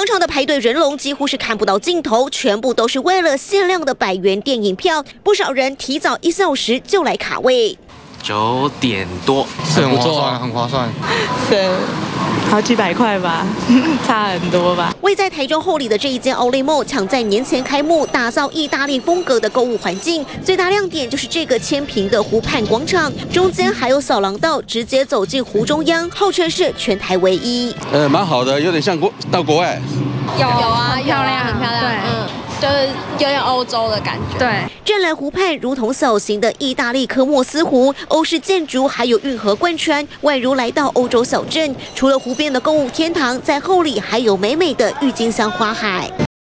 长长的排队人龙几乎是看不到尽头，全部都是为了限量的100元电影票，不少人提早1小时就来卡位。 9点多， 是很划算，很划算。 对，好几百块吧，差很多吧。 位在台中后里的这一间 Outlet Mall 抢在年前开幕，打造意大利风格的购物环境。最大亮点就是这个千坪的湖畔广场，中间还有扫廊道，直接走进湖中央，号称是全台唯一。 蛮好的，有点像到国外。 有啊，很漂亮，很漂亮。就是有点欧洲的感觉。 对， 湛蓝湖畔如同小型的意大利科莫斯湖，欧式建筑还有运河贯穿，宛如来到欧洲小镇。除了湖边的购物天堂，在后里还有美美的郁金香花海。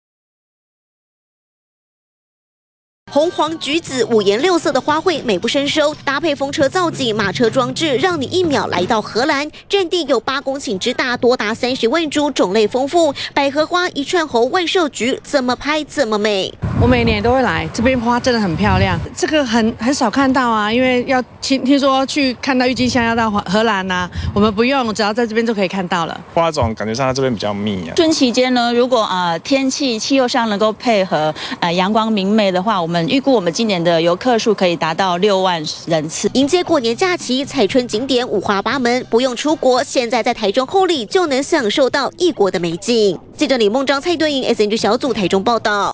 红黄橘紫5颜6色的花卉美不胜收，搭配风车造景、马车装置，让你1秒来到荷兰。占地有8公顷之大，多达30万株，种类丰富。百合花、一串红、万寿菊，怎么拍怎么美。 我每年都会来，这边花真的很漂亮，这个很少看到啊，因为要听说去看到郁金香要到荷兰啊，我们不用，只要在这边就可以看到了。 花种感觉上它这边比较密啊。 春期间呢，如果天气气候上能够配合阳光明媚的话，我们预估我们今年的游客数可以达到6万人次。 迎接过年假期，彩春景点五花八门，不用出国，现在在台中后里就能享受到异国的美景。记者李梦章、蔡敦颖 SNG 小组台中报道。